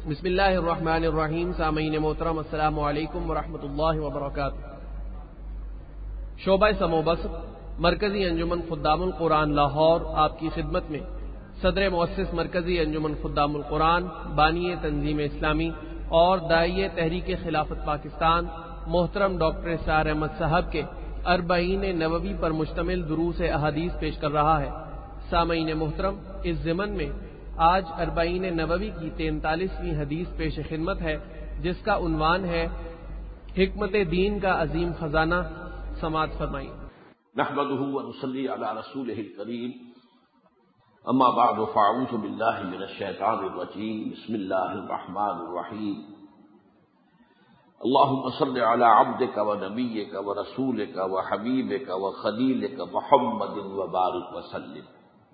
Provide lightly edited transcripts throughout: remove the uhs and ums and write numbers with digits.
بسم اللہ الرحمن الرحیم. سامعین محترم السلام علیکم ورحمۃ اللہ وبرکاتہ. شعبہ سمو بسط مرکزی انجمن خدام القرآن لاہور آپ کی خدمت میں صدر مؤسس مرکزی انجمن خدام القرآن، بانی تنظیم اسلامی اور داعیہ تحریک خلافت پاکستان محترم ڈاکٹر اسرار احمد صاحب کے اربعین نبوی پر مشتمل دروس احادیث پیش کر رہا ہے. سامعین محترم، اس ضمن میں آج اربعین نبوی کی 43ویں حدیث پیش خدمت ہے، جس کا عنوان ہے حکمت دین کا عظیم خزانہ. سماعت فرمائیں. نحمده ونصلي على رسوله الكريم. اما بعد فاعوذ بالله من الشيطان الرجيم. بسم الله الرحمن الرحيم. اللهم صل على عبدك ونبيك ورسولك وحبيبك وخليلك محمد وبارك وسلم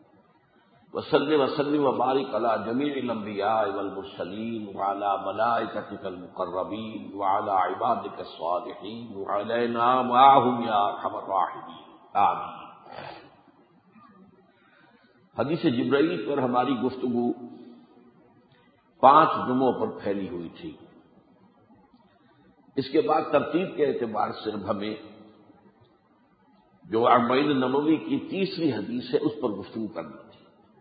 وسلم وبارك على جميع الانبياء والمرسلين وعلى ملائكتك المقربين وعلى عبادك الصالحين وعلينا معهم يا ارحم الراحمين آمین. حدیث جبرائیل پر ہماری گفتگو 5 جمعوں پر پھیلی ہوئی تھی. اس کے بعد ترتیب کے اعتبار سے ہمیں جو اربعین نبوی کی 30ویں حدیث ہے اس پر گفتگو کرنی تھی،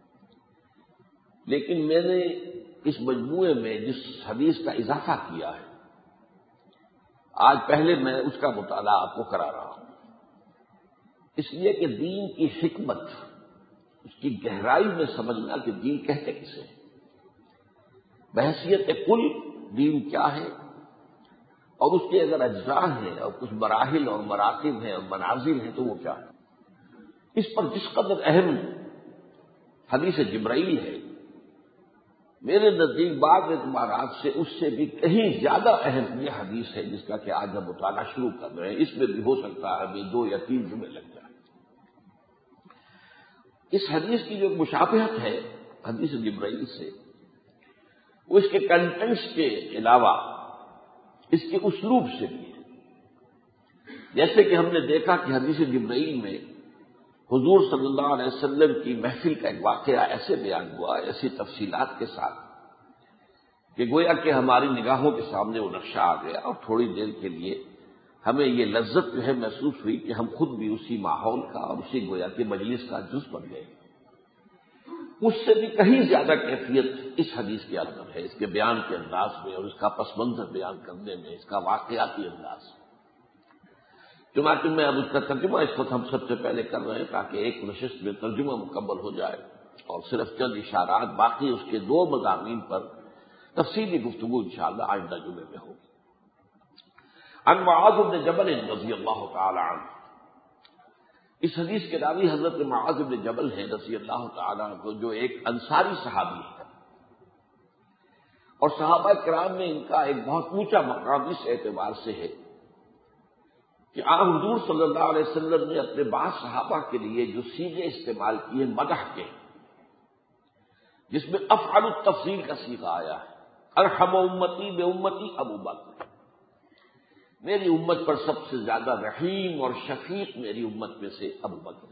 لیکن میں نے اس مجموعے میں جس حدیث کا اضافہ کیا ہے آج پہلے میں اس کا مطالعہ آپ کو کرا رہا ہوں، اس لیے کہ دین کی حکمت، اس کی گہرائی میں سمجھنا کہ دین کہتے کسے ہیں، بحیثیت کل دین کیا ہے، اور اس کے اگر اجزاء ہیں اور کچھ مراحل اور مراتب ہیں اور منازل ہیں تو وہ کیا ہے. اس پر جس قدر اہم حدیث جبرائیل ہے، میرے نزدیک بعض اعتبارات سے اس سے بھی کہیں زیادہ اہم یہ حدیث ہے جس کا کہ آج ہم مطالعہ شروع کر رہے ہیں. اس میں بھی ہو سکتا ہے ابھی 2 یا 3 جمعے لگ جائیں. اس حدیث کی جو مشابہت ہے حدیث جبرائیل سے، وہ اس کے کنٹینٹس کے علاوہ اس کے اسلوب سے بھی ہے. جیسے کہ ہم نے دیکھا کہ حدیث جبرائیل میں حضور صلی اللہ علیہ وسلم کی محفل کا ایک واقعہ ایسے بیان ہوا، ایسی تفصیلات کے ساتھ کہ گویا کہ ہماری نگاہوں کے سامنے وہ نقشہ آ گیا، اور تھوڑی دیر کے لیے ہمیں یہ لذت جو ہے محسوس ہوئی کہ ہم خود بھی اسی ماحول کا اور اسی گویا کے مجلس کا جز بن گئے. اس سے بھی کہیں زیادہ کیفیت اس حدیث کے اندر ہے، اس کے بیان کے انداز میں اور اس کا پس منظر بیان کرنے میں، اس کا واقعاتی انداز. چنانچہ میں اب اس کا ترجمہ اس وقت ہم سب سے پہلے کر رہے ہیں تاکہ ایک نشست میں ترجمہ مکمل ہو جائے، اور صرف چند اشارات باقی اس کے 2 مضامین پر تفصیلی گفتگو انشاءاللہ آئندہ جمعے میں ہوگی. عن معاذ بن جبل رضی اللہ تعالی عنہ. اس حدیث کے راوی حضرت معاذ بن جبل ہیں رضی اللہ تعالی عنہ، جو ایک انصاری صحابی ہے، اور صحابہ کرام میں ان کا ایک بہت اونچا مقام اس اعتبار سے ہے کہ آن حضور صلی اللہ علیہ وسلم نے اپنے بعض صحابہ کے لیے جو صیغے استعمال کیے مدح کے، جس میں افعل التفضیل کا صیغہ آیا ہے. ارحم امتی بے امتی ابو بکر، میری امت پر سب سے زیادہ رحیم اور شفیق میری امت میں سے ابو بکر.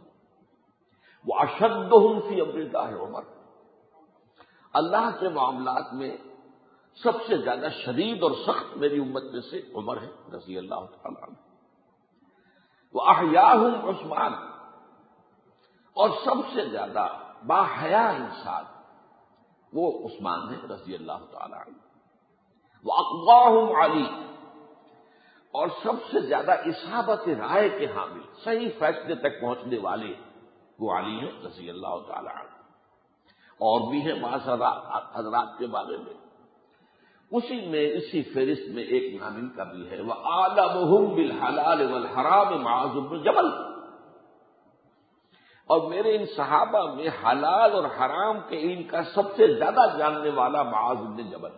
واشدہم فی امر اللہ عمر، اللہ کے معاملات میں سب سے زیادہ شدید اور سخت میری امت میں سے عمر ہے رضی اللہ تعالی عنہ. وَأَحْيَاهُمْ عثمان، اور سب سے زیادہ باحیا انسان وہ عثمان ہے رضی اللہ تعالی عنہ. وَأَقْوَاهُمْ علی، اور سب سے زیادہ اصابت رائے کے حامل، صحیح فیصلے تک پہنچنے والے وہ علی ہیں رضی اللہ تعالی عنہ. اور بھی ہیں بعض حضرات کے بارے میں، اسی میں اسی فہرست میں ایک نامن کا بھی ہے. وَأَعْلَمُهُمْ بِالْحَلَالِ وَالْحَرَامِ مُعَاذُ بْنُ جبل، اور میرے ان صحابہ میں حلال اور حرام کے ان کا سب سے زیادہ جاننے والا معاذ بن جبل.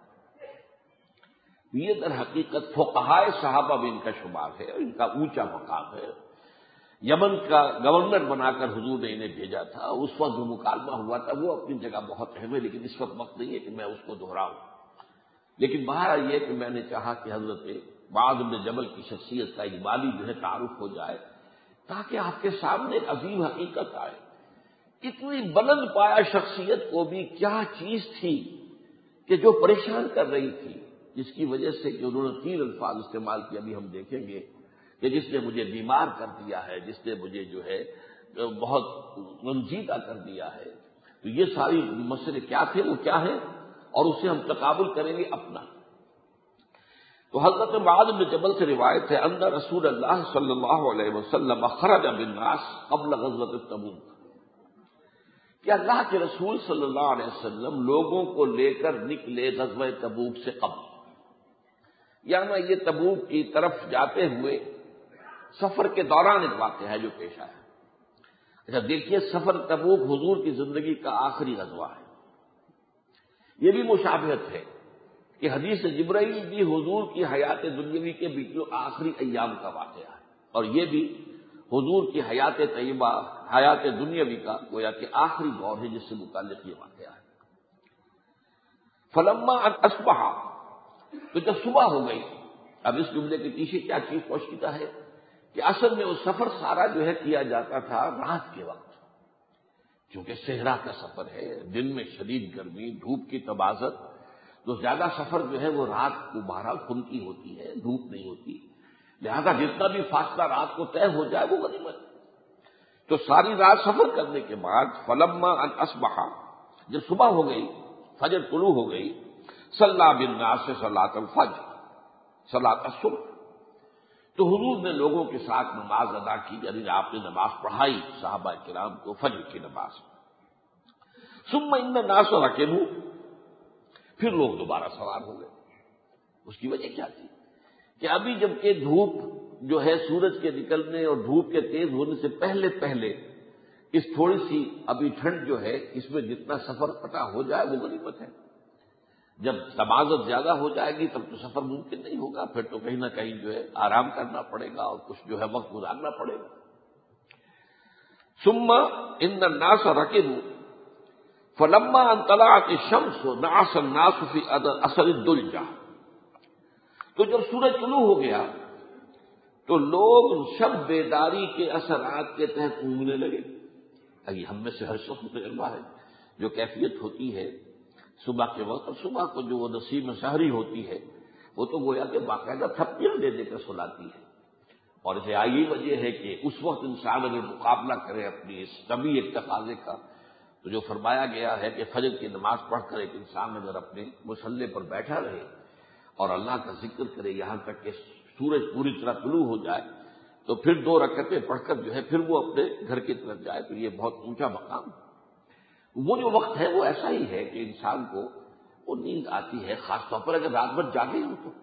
یہ در حقیقت فقہائے صحابہ میں ان کا شمار ہے اور ان کا اونچا مقام ہے. یمن کا گورنر بنا کر حضور نے انہیں بھیجا تھا. اس وقت جو مکالمہ ہوا تھا وہ اپنی جگہ بہت اہم ہے، لیکن اس وقت وقت نہیں ہے کہ میں اس کو دہراؤں. لیکن بہرحال یہ کہ میں نے چاہا کہ حضرت معاذ بن جبل کی شخصیت کا اجمالی جو ہے تعارف ہو جائے، تاکہ آپ کے سامنے ایک عظیم حقیقت آئے. اتنی بلند پایا شخصیت کو بھی کیا چیز تھی کہ جو پریشان کر رہی تھی، جس کی وجہ سے کہ انہوں نے 3 الفاظ استعمال کیے، ابھی ہم دیکھیں گے کہ جس نے مجھے بیمار کر دیا ہے، جس نے مجھے جو ہے بہت رنجیدہ کر دیا ہے، تو یہ ساری مسئلے کیا تھے، وہ کیا ہے، اور اسے ہم تقابل کریں گے اپنا۔ تو حضرت معاذ بن جبل سے روایت ہے ان رسول اللہ صلی اللہ علیہ وسلم خرج بالناس قبل غزوۃ تبوک، کہ اللہ کے رسول صلی اللہ علیہ وسلم لوگوں کو لے کر نکلے غزوہ تبوک سے قبل، یعنی یہ تبوک کی طرف جاتے ہوئے سفر کے دوران ایک واقعہ ہے جو پیش آیا۔ اچھا دیکھیے، سفر تبوک حضور کی زندگی کا آخری غزوہ ہے۔ یہ بھی مشابہت ہے کہ حدیث جبرائیل بھی حضور کی حیات دنیاوی کے بیچوں آخری ایام کا واقعہ ہے، اور یہ بھی حضور کی حیات طیبہ، حیات دنیاوی کا گویا کہ آخری دور ہے جس سے متعلق یہ واقعہ ہے۔ فلما ان اصبح، تو جب صبح ہو گئی، اب اس جملے کے پیچھے کیا چیز پوشیدہ ہے کہ اصل میں وہ سفر سارا جو ہے کیا جاتا تھا رات کے وقت، چونکہ صحرا کا سفر ہے، دن میں شدید گرمی، دھوپ کی تبازت، تو زیادہ سفر جو ہے وہ رات کو بہرحال خنکی ہوتی ہے، دھوپ نہیں ہوتی، لہذا جتنا بھی فاصلہ رات کو طے ہو جائے وہ غنیمت۔ تو ساری رات سفر کرنے کے بعد فلما ان اصبح، جب صبح ہو گئی، فجر طلوع ہو گئی، صلی بالناس صلاۃ الفجر، صلاۃ الصبح، تو حضور نے لوگوں کے ساتھ نماز ادا کی، یعنی آپ نے نماز پڑھائی صحابہ کرام کو فجر کی نماز۔ ثم ان الناس ركبوا، پھر لوگ دوبارہ سوار ہو گئے۔ اس کی وجہ کیا تھی کہ ابھی جبکہ دھوپ جو ہے سورج کے نکلنے اور دھوپ کے تیز ہونے سے پہلے پہلے اس تھوڑی سی ابھی ٹھنڈ جو ہے، اس میں جتنا سفر قطع ہو جائے وہ غنیمت ہے۔ جب تمازت زیادہ ہو جائے گی تب تو سفر ممکن نہیں ہوگا، پھر تو کہیں نہ کہیں جو ہے آرام کرنا پڑے گا اور کچھ جو ہے وقت گزارنا پڑے گا۔ ثم ان الناس ركبوا فلما ان طلعت الشمس نعس الناس في اثر الدلجہ، تو جب سورج طلوع ہو گیا تو لوگ شب بیداری کے اثرات کے تحت اونگنے لگے۔ ابھی ہم میں سے ہر شخص تجربہ ہے، جو کیفیت ہوتی ہے صبح کے وقت، اور صبح کو جو وہ نسیم سحری ہوتی ہے وہ تو گویا کہ باقاعدہ تھپیاں دے دے کر سلاتی ہے، اور اسے یہی وجہ ہے کہ اس وقت انسان اگر مقابلہ کرے اپنی اس طبعی ایک تقاضے کا، تو جو فرمایا گیا ہے کہ فجر کی نماز پڑھ کر ایک انسان اگر اپنے مصلے پر بیٹھا رہے اور اللہ کا ذکر کرے یہاں تک کہ سورج پوری طرح طلوع ہو جائے، تو پھر 2 رکعتیں پڑھ کر جو ہے پھر وہ اپنے گھر کی طرف جائے، تو یہ بہت اونچا مقام ہے۔ وہ جو وقت ہے وہ ایسا ہی ہے کہ انسان کو وہ نیند آتی ہے، خاص طور پر اگر رات بھر جاگے ہو تو۔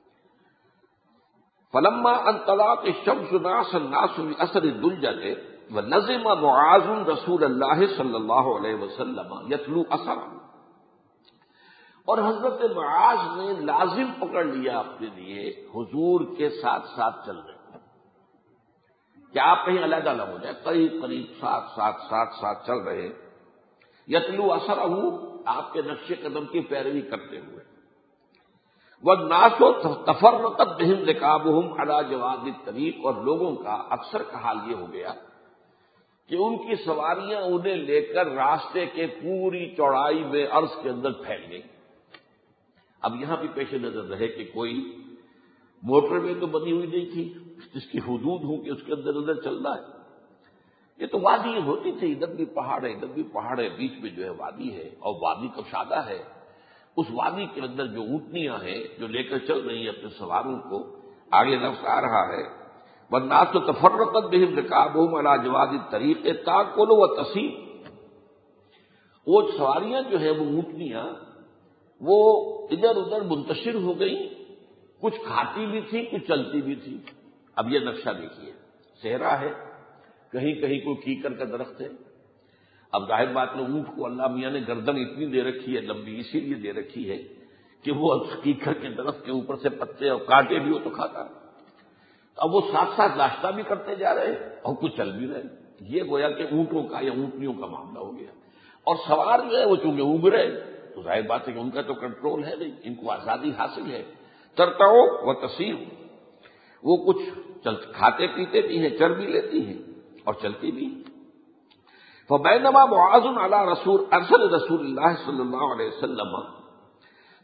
فلما ان طلعت الشمس نعس الناس في اثر الدلجة ونظم معاذ رسول اللہ صلی اللہ علیہ وسلم یتلو اثرا، اور حضرت معاذ نے لازم پکڑ لیا اپنے لیے حضور کے ساتھ ساتھ چل رہے کہ آپ کہیں علیحدہ نہ ہو جائے، قریب قریب ساتھ چل رہے، یتلو اثرہ، آپ کے نقش قدم کی پیروی کرتے ہوئے۔ والناس تفرقت بهم رکابهم على جواد الطریق، اور لوگوں کا اکثر کا حال یہ ہو گیا کہ ان کی سواریاں انہیں لے کر راستے کے پوری چوڑائی میں عرض کے اندر پھیل گئی۔ اب یہاں بھی پیش نظر رہے کہ کوئی موٹر وے تو بنی ہوئی نہیں تھی جس کی حدود ہوں کہ اس کے اندر چلنا ہے، یہ تو وادی ہوتی تھی، ادھر بھی پہاڑ ہے ادھر بھی پہاڑ ہے، بیچ میں جو ہے وادی ہے، اور وادی کشادہ ہے۔ اس وادی کے اندر جو اونٹنیاں ہیں جو لے کر چل رہی ہیں اپنے سواروں کو، آگے لفظ آ رہا ہے والناس تفرقت بهم رکابهم على جواد الطریق تاکل وتسیل، وہ سواریاں جو ہے وہ اونٹنیاں وہ ادھر ادھر منتشر ہو گئی، کچھ کھاتی بھی تھی کچھ چلتی بھی تھی۔ اب یہ نقشہ دیکھیے، صحرا ہے، کہیں کہیں کوئی کیکر کا درخت ہے۔ اب ظاہر بات ہے اونٹ کو اللہ میاں نے گردن اتنی دے رکھی ہے، لمبی اسی لیے دے رکھی ہے کہ وہ کیکر کے درخت کے اوپر سے پتے اور کانٹے بھی ہو تو کھاتا ہے۔ اب وہ ساتھ ساتھ ناشتہ بھی کرتے جا رہے اور کچھ چل بھی رہے، یہ گویا کہ اونٹوں کا یا اونٹنیوں کا معاملہ ہو گیا۔ اور سوار جو ہے وہ چونکہ اونگ رہے تو ظاہر بات ہے کہ ان کا تو کنٹرول ہے نہیں، ان کو آزادی حاصل ہے۔ ترتعو و تسیر، وہ کچھ کھاتے پیتے بھی ہیں، چر بھی لیتی ہیں اور چلتی بھی ہیں۔ فبینما معاذ علی رسول ارسل رسول اللہ صلی اللہ علیہ وسلم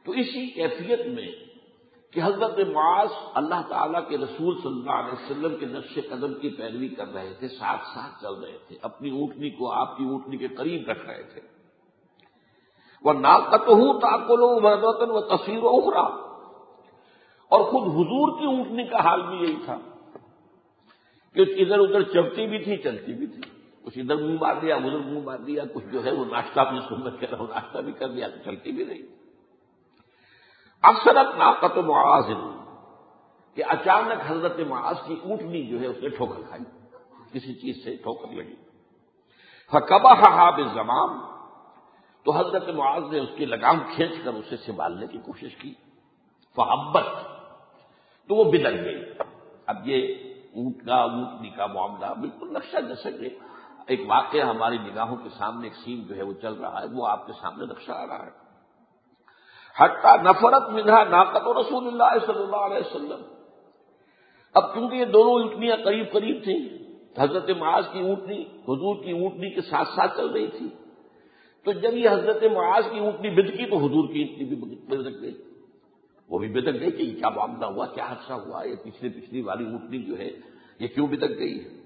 تو اسی کیفیت میں کہ حضرت معاذ اللہ تعالیٰ کے رسول صلی اللہ علیہ وسلم کے نقش قدم کی پیروی کر رہے تھے، ساتھ ساتھ چل رہے تھے، اپنی اونٹنی کو آپ کی اونٹنی کے قریب رکھ رہے تھے. وہ ناقتہ تاکل مردوطن و تصویر و اخرا، اور خود حضور کی اونٹنی کا حال بھی یہی تھا کہ ادھر ادھر چلتی بھی تھی چلتی بھی تھی، کچھ ادھر منہ مار دیا ادھر منہ مار دیا، کچھ جو ہے وہ ناشتہ اپنی سنت کہہ رہا ہوں ناشتہ بھی کر دیا تو چلتی بھی رہی. اکثرت ناقت معاذ، کہ اچانک حضرت معاذ کی اونٹنی جو ہے اس نے ٹھوکر کھائی، کسی چیز سے ٹھوکر لگی. فقبحھا بالزمام، تو حضرت معاذ نے اس کی لگام کھینچ کر اسے سنبھالنے کی کوشش کی. فحبت، تو وہ بلک گئی. اب یہ اونٹنی کا معاملہ بالکل نقشہ جیسے کہ ایک واقعہ ہماری نگاہوں کے سامنے ایک سین جو ہے وہ چل رہا ہے، وہ آپ کے سامنے نقشہ آ رہا ہے. حتی نفرت منہا ناقت رسول اللہ صلی اللہ علیہ وسلم. اب کیونکہ یہ دونوں اونٹنیاں قریب قریب تھیں، حضرت معاذ کی اونٹنی حضور کی اونٹنی کے ساتھ ساتھ چل رہی تھی، تو جب یہ حضرت معاذ کی اونٹنی بدکی تو حضور کی اونٹنی بھی بدک گئی. وہ بھی بدک گئی کہ کیا معاملہ ہوا، کیا حادثہ ہوا، یہ پچھلی والی اونٹنی جو ہے یہ کیوں بدک گئی ہے.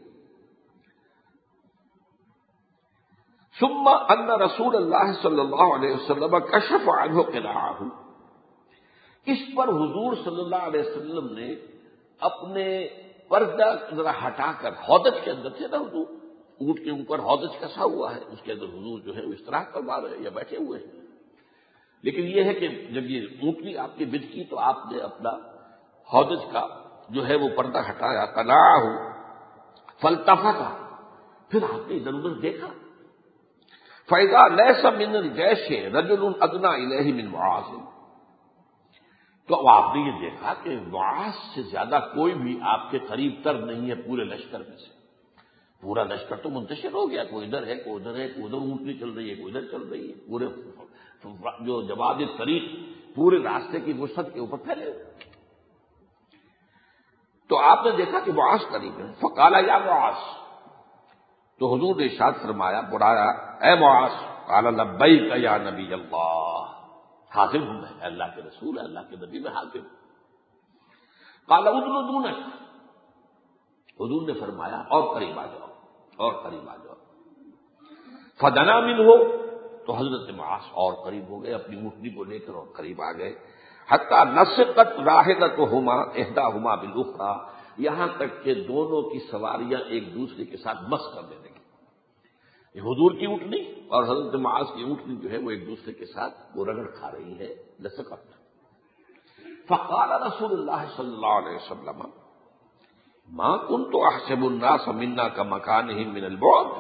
ثم ان رسول اللہ صلی اللہ علیہ وسلم کشف عنہ قناعہ، اس پر حضور صلی اللہ علیہ وسلم نے اپنے پردہ ذرا ہٹا کر، ہودج کے اندر تھے نا حضور، اونٹ کے اوپر ہودج کسا ہوا ہے، اس کے اندر حضور جو ہے وہ استراحت فرما رہے ہیں یا بیٹھے ہوئے ہیں. لیکن یہ ہے کہ جب یہ اونٹنی آپ کی بدکی تو آپ نے اپنا ہودج کا جو ہے وہ پردہ ہٹایا. قناعہ فالتفت، پھر آپ نے ادھر ادھر دیکھا. فَإِذَا لَيْسَ مِنَ الْجَيْشِ رَجُلٌ أَدْنَىٰ إِلَيْهِ مِنْ مُعَاذٍ، تو آپ نے یہ دیکھا کہ معاذ سے زیادہ کوئی بھی آپ کے قریب تر نہیں ہے پورے لشکر میں سے. پورا لشکر تو منتشر ہو گیا، کوئی ادھر ہے کوئی ادھر ہے، کوئی ادھر اونٹنی چل رہی ہے کوئی ادھر چل رہی ہے، پورے جو جواد طریق پورے راستے کی وسعت کے اوپر پھیلے ہوئے. تو آپ نے دیکھا کہ معاذ قریب ہے. فقال یا معاذ، تو حضور نے ارشاد فرمایا، بلایا، اے معاذ. قال لبیک یا نبی اللہ، حاضر ہوں میں، اللہ کے رسول ہے، اللہ کے نبی میں حاضر ہوں. قال ادنو دونک، حضور نے فرمایا اور قریب آ جاؤ اور قریب آ جاؤ. فدنا منہ، تو حضرت معاذ اور قریب ہو گئے، اپنی اونٹنی کو لے کر اور قریب آ گئے. حتی نسقت راحلتہما احداہما بالاخری، یہاں تک کہ دونوں کی سواریاں ایک دوسرے کے ساتھ مس کرنے لگی. یہ حضور کی اونٹنی اور حضرت معاذ کی اونٹنی جو ہے وہ ایک دوسرے کے ساتھ وہ رگڑ کھا رہی ہے، لسقت. فقال رسول اللہ صلی اللہ علیہ وسلم ما كنت احسب الناس منا كمكانهم من البعد،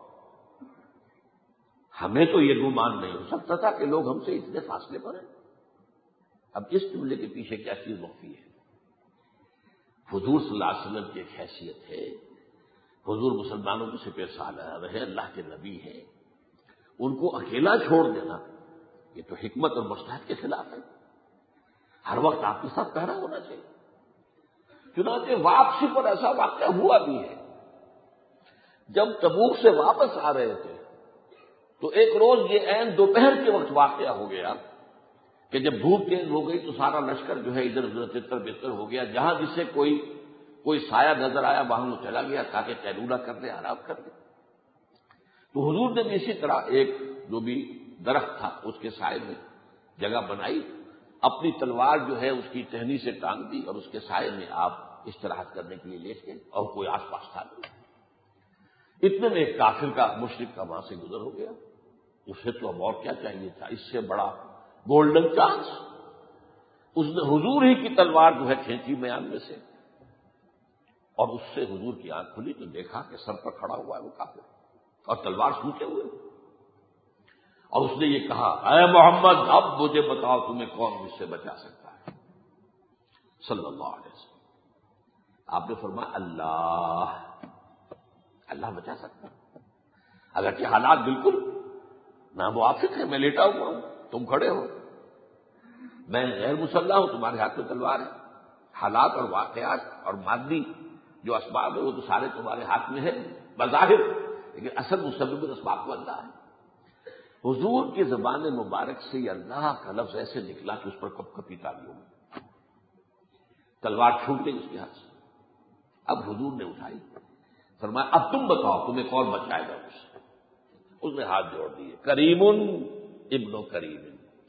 ہمیں تو یہ گمان نہیں ہو سکتا تھا کہ لوگ ہم سے اتنے فاصلے پر ہیں. اب اس جملے کے پیچھے کیا چیز مخفی ہے؟ حضور صلی اللہ علیہ وسلم کی ایک حیثیت ہے، حضور مسلمانوں کے سپہ سالار ہے، اللہ کے نبی ہیں، ان کو اکیلا چھوڑ دینا یہ تو حکمت اور مصلحت کے خلاف ہے. ہر وقت آپ کے ساتھ پہرا ہونا چاہیے. چنانچہ واپسی پر ایسا واقعہ ہوا بھی ہے. جب تبوک سے واپس آ رہے تھے تو ایک روز یہ عین دوپہر کے وقت واقعہ ہو گیا کہ جب دھوپ تیز ہو گئی تو سارا لشکر جو ہے ادھر ادھر تتر بتر ہو گیا. جہاں جسے کوئی سایہ نظر آیا وہاں وہ چلا گیا تاکہ قیلولہ کر لے، آرام کر لے. تو حضور نے بھی اسی طرح ایک جو بھی درخت تھا اس کے سائے میں جگہ بنائی، اپنی تلوار جو ہے اس کی ٹہنی سے ٹانگ دی اور اس کے سائے میں آپ استراحت کرنے کے لیے لیٹ گئے اور کوئی آس پاس تھا نہیں. اتنے میں ایک کافر کا مشرک کا وہاں سے گزر ہو گیا. اسے تو اب اور کیا چاہیے تھا، اس سے بڑا گولڈن چانس. اس نے حضور ہی کی تلوار جو ہے کھینچی میان میں سے اور اس سے حضور کی آنکھ کھلی تو دیکھا کہ سر پر کھڑا ہوا ہے وہ کافر اور تلوار سوچے ہوئے. اور اس نے یہ کہا، اے محمد اب مجھے بتاؤ تمہیں کون مجھ سے بچا سکتا ہے، صلی اللہ علیہ وسلم. آپ نے فرمایا اللہ بچا سکتا. اگرچہ حالات بالکل ناموافق ہیں، میں لیٹا ہوا ہوں، تم کھڑے ہو، میں غیر مسلح ہوں، تمہارے ہاتھ میں تلوار ہے. حالات اور واقعات اور مادی جو اسباب ہے وہ تو سارے تمہارے ہاتھ میں ہے بظاہر، لیکن اصل مسبب الاسباب کو اللہ ہے. حضور کی زبان مبارک سے یہ اللہ کا لفظ ایسے نکلا کہ اس پر کپ کپی تاری ہو گئی، تلوار چھوٹ گئی اس کے ہاتھ سے۔ اب حضور نے اٹھائی، فرمایا اب تم بتاؤ تمہیں کون بچائے گا اس سے؟ اس نے ہاتھ جوڑ دیے، کریم ابن کریم،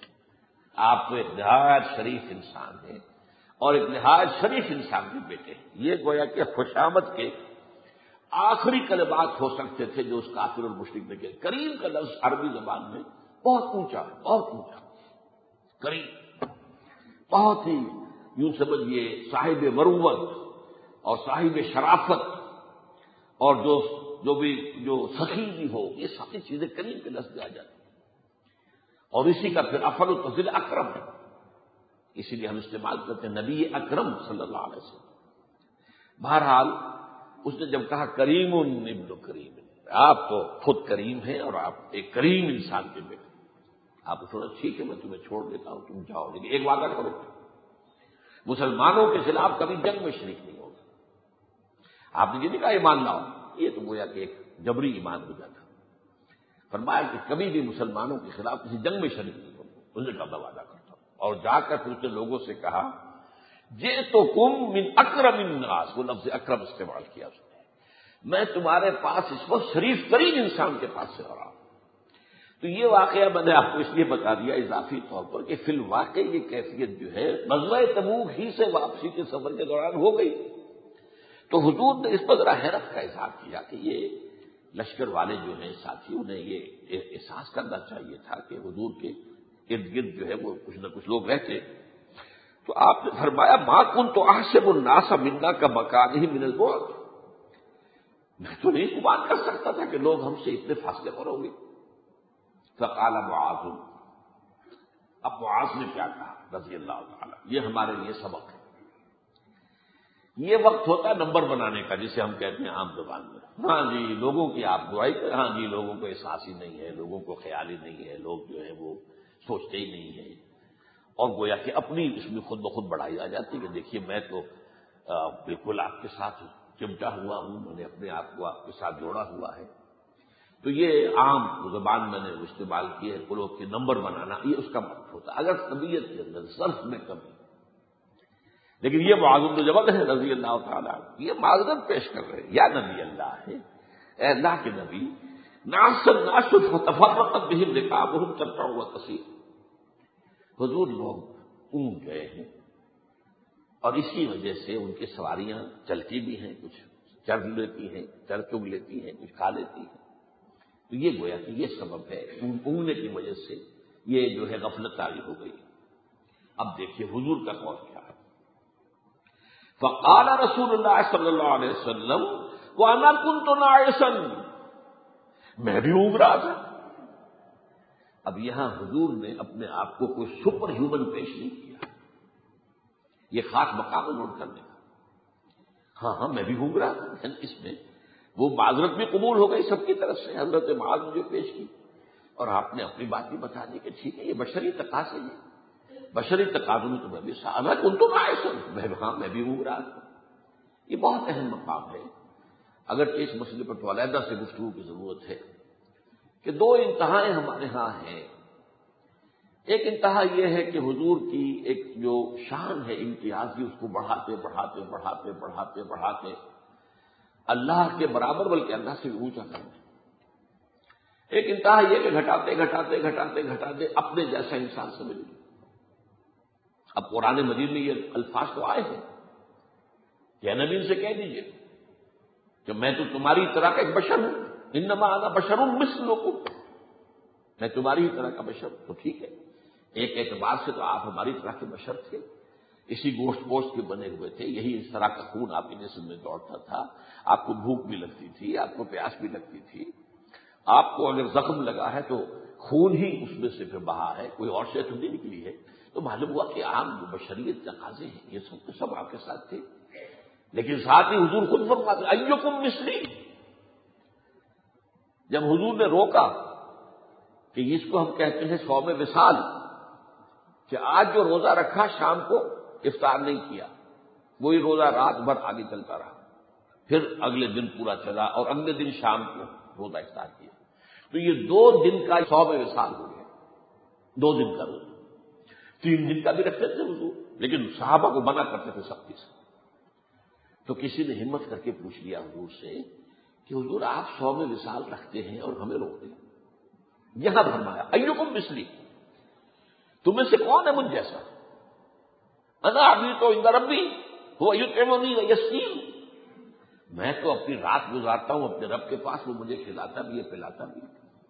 آپ تو ایک نہایت شریف انسان ہیں اور ایک نہایت شریف انسان کے بیٹے ہیں۔ یہ گویا کہ خوشامد کے آخری کلمات ہو سکتے تھے جو اس کافر اور مشرک نے کہے۔ کریم کا لفظ عربی زبان میں بہت اونچا ہے، بہت اونچا، کریم، بہت ہی یوں سمجھیے صاحب مروت اور صاحب شرافت، اور جو سخی بھی ہو، یہ ساری چیزیں کریم کے لفظ میں آ جاتی ہیں۔ اور اسی کا پھر افضل التفضیل اکرم ہے، اسی لیے ہم استعمال کرتے ہیں نبی اکرم صلی اللہ علیہ وسلم۔ بہرحال اس نے جب کہا کریم ابن کریم، آپ تو خود کریم ہیں اور آپ ایک کریم انسان کے بیٹے، آپ کو تھوڑا ٹھیک ہے میں تمہیں چھوڑ دیتا ہوں، تم جاؤ، لیکن ایک وعدہ کرو، مسلمانوں کے خلاف کبھی جنگ میں شریک نہیں ہوگا۔ آپ نے یہ نہیں کہا ایمان لاؤ، یہ تو گویا کہ ایک جبری ایمان ہو جاتا، فرمایا کہ کبھی بھی مسلمانوں کے خلاف کسی جنگ میں شریک نہیں ہوگا۔ اس نے کہا میں وعدہ کرتا ہوں، اور جا کر پھر اس نے لوگوں سے کہا جئتکم من اکرم الناس، وہ لفظ اکرم استعمال کیا اس نے، میں تمہارے پاس اس وقت شریف ترین انسان کے پاس سے آ رہا ہوں۔ تو یہ واقعہ میں نے آپ کو اس لیے بتا دیا اضافی طور پر کہ فی الواقع یہ کیفیت جو ہے غزوہ تبوک ہی سے واپسی کے سفر کے دوران ہو گئی۔ تو حضور نے اس پر ذرا حیرت کا اظہار کیا کہ یہ لشکر والے جو ہیں ساتھی، انہیں یہ احساس کرنا چاہیے تھا کہ حضور کے ارد گرد جو ہے وہ کچھ نہ کچھ لوگ رہتے۔ تو آپ نے فرمایا ما کنت احسب الناس منا کا مکانہ من البعد، میں تو نہیں گمان کر سکتا تھا کہ لوگ ہم سے اتنے فاصلے پر ہوں گے۔ فقال معاذ، اب معاذ نے کیا کہا رضی اللہ تعالی، یہ ہمارے لیے سبق ہے۔ یہ وقت ہوتا ہے نمبر بنانے کا، جسے ہم کہتے ہیں عام زبان میں، ہاں جی لوگوں کی آپ دعائی کریں، ہاں جی لوگوں کو احساس ہی نہیں ہے، لوگوں کو خیال ہی نہیں ہے، لوگ جو ہے وہ سوچتے ہی نہیں ہیں، اور گویا کہ اپنی اس میں خود بخود بڑھائی آ جاتی ہے کہ دیکھیے میں تو بالکل آپ کے ساتھ چمٹا ہوا ہوں، میں نے اپنے آپ کو آپ کے ساتھ جوڑا ہوا ہے۔ تو یہ عام زبان میں نے استعمال کی ہے، پلوں کے نمبر بنانا، یہ اس کا وقت ہوتا ہے اگر طبیعت کے اندر صرف میں کمی، لیکن یہ معاذ بن جبل ہے رضی اللہ تعالیٰ، یہ معذرت پیش کر رہے ہیں، یا نبی اللہ ہے، اے اللہ کے نبی، ناصر ناشف تفرقت بہم رکابہم ترتع و تسیر، حضور لوگ اونگ گئے ہیں اور اسی وجہ سے ان کی سواریاں چلتی بھی ہیں، کچھ چر لیتی ہیں، چر چگ لیتی ہیں، کچھ کھا لیتی ہیں، تو یہ گویا کہ یہ سبب ہے، اونگنے کی وجہ سے یہ جو ہے غفلت طاری ہو گئی۔ اب دیکھیے حضور کا قول کیا ہے، فقال رسول اللہ صلی اللہ علیہ وسلم وانا كنت ناعسا، میں بھی اونگ رہا تھا۔ اب یہاں حضور نے اپنے آپ کو کوئی سپر ہیومن پیش نہیں کیا، یہ خاص مقام نوٹ کرنے کا، ہاں میں بھی اونگ رہا تھا، اس میں وہ معذرت بھی قبول ہو گئی سب کی طرف سے، حضرت معاذ نے جو پیش کی، اور آپ نے اپنی بات بھی بتا دی کہ ٹھیک ہے یہ بشری تقاضے ہیں، بشری تقاضوں میں تو میں بھی سعادت ان تو میں بھی اونگ رہا تھا۔ یہ بہت اہم مقام ہے، اگرچہ اس مسئلے پر تو علیحدہ سے گفتگو کی ضرورت ہے کہ دو انتہائیں ہمارے ہاں ہیں۔ ایک انتہا یہ ہے کہ حضور کی ایک جو شان ہے امتیازی، اس کو بڑھاتے بڑھاتے بڑھاتے بڑھاتے بڑھاتے اللہ کے برابر بلکہ اللہ سے اونچا کرنا۔ ایک انتہا یہ کہ گھٹاتے گھٹاتے گھٹاتے گھٹاتے اپنے جیسا انسان سمجھ لیں۔ اب قرآن مجید میں یہ الفاظ تو آئے ہیں کہ نبی سے کہہ دیجئے کہ میں تو تمہاری طرح کا ایک بشر ہوں، انما انا بشر مثلکم، میں تمہاری ہی طرح کا بشر ہوں۔ تو ٹھیک ہے، ایک اعتبار سے تو آپ ہماری طرح کے بشر تھے، اسی گوشت پوشت کے بنے ہوئے تھے، یہی اس طرح کا خون آپ کے جسم میں دوڑتا تھا، آپ کو بھوک بھی لگتی تھی، آپ کو پیاس بھی لگتی تھی، آپ کو اگر زخم لگا ہے تو خون ہی اس میں سے پھر بہا ہے، کوئی اور شے تو نہیں نکلی ہے، تو معلوم ہوا کہ عام جو بشریت تقاضے ہیں یہ سب کے سب آپ کے ساتھ تھے۔ لیکن ساتھ ہی حضور خود فرماتے ایکم مثلی، جب حضور نے روکا کہ اس کو ہم کہتے ہیں صوم وصال، کہ آج جو روزہ رکھا شام کو افطار نہیں کیا، وہی روزہ رات بھر آگے چلتا رہا، پھر اگلے دن پورا چلا اور اگلے دن شام کو روزہ افطار کیا، تو یہ 2 دن کا 100 میں وصال ہو گیا، 2 دن کا روزہ، 3 دن کا بھی رکھتے تھے حضور، لیکن صحابہ کو منع کرتے تھے سختی سے۔ تو کسی نے ہمت کر کے پوچھ لیا حضور سے کہ حضور آپ 100 میں وصال رکھتے ہیں اور ہمیں روکتے ہیں۔ یہاں فرمایا ایکم مثلی، تم میں سے کون ہے مجھ جیسا؟ انا ابھی تو عند ربی هو یطعمنی ویسقین، میں تو اپنی رات گزارتا ہوں اپنے رب کے پاس، وہ مجھے کھلاتا بھی ہے پلاتا بھی ہے۔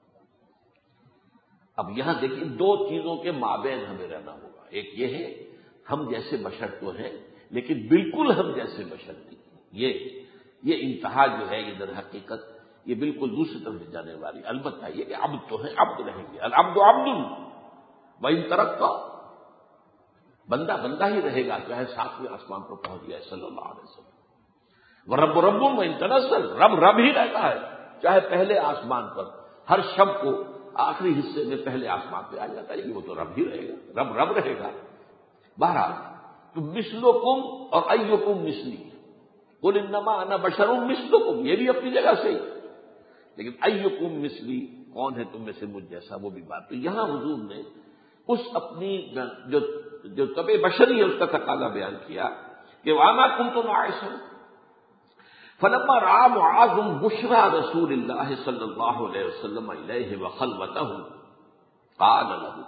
اب یہاں دیکھیے 2 چیزوں کے مابین ہمیں رہنا ہوگا، ایک یہ ہے ہم جیسے بشر تو ہیں لیکن بالکل ہم جیسے بشر نہیں، یہ انتہا جو ہے یہ در حقیقت یہ بالکل دوسری طرف جانے والی، البتہ یہ کہ عبد تو ہیں، عبد رہیں گے، العبد عبد وإن ترقى، بندہ بندہ ہی رہے گا چاہے 7ویں آسمان پر پہنچ جائے صلی اللہ علیہ وسلم، ورب رب وإن تنزل، رب ہی رہتا ہے چاہے پہلے آسمان پر ہر شب کو آخری حصے میں پہلے آسمان پہ آ جاتا ہے، وہ تو رب ہی رہے گا، رب رہے گا۔ بہرحال تو مثلکم اور ایکم مثلی، قل انما انا بشر مثلکم، یہ بھی اپنی جگہ صحیح، لیکن ایکم مثلی کون ہے تم میں سے مجھ جیسا، وہ بھی بات۔ تو یہاں حضور نے اس اپنی جو طبع بشری ہے اس کا تقاضا بیان کیا کہ وانا کنت ناعسا فلما راى معاذ بشرى رسول الله صلی اللہ علیہ وسلم الیہ وخلوته قال له،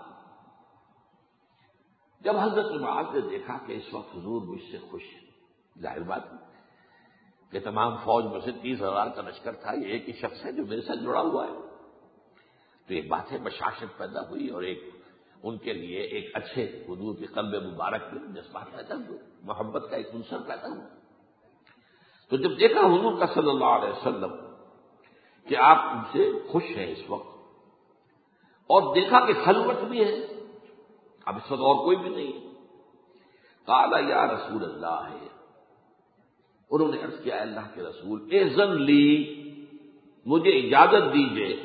جب حضرت معاذ نے دیکھا کہ اس وقت حضور مجھ سے خوش ہیں، ظاہر بات ہے کہ تمام فوج میں سے 30,000 کا لشکر تھا، یہ ایک ہی شخص ہے جو میرے ساتھ جڑا ہوا ہے، تو ایک بات ہے بشاشت پیدا ہوئی اور ایک ان کے لیے ایک اچھے حضور کے قلب مبارک میں جذبات پیدا ہوئے، محبت کا ایک عنصر پیدا ہوا۔ تو جب دیکھا حضور کا صلی اللہ علیہ وسلم کہ آپ ان سے خوش ہیں اس وقت، اور دیکھا کہ خلوت بھی ہے، اب اس وقت اور کوئی بھی نہیں، قال یا رسول اللہ ہے، انہوں نے عرض کیا اللہ کے رسول، اذن لی، مجھے اجازت دیجیے،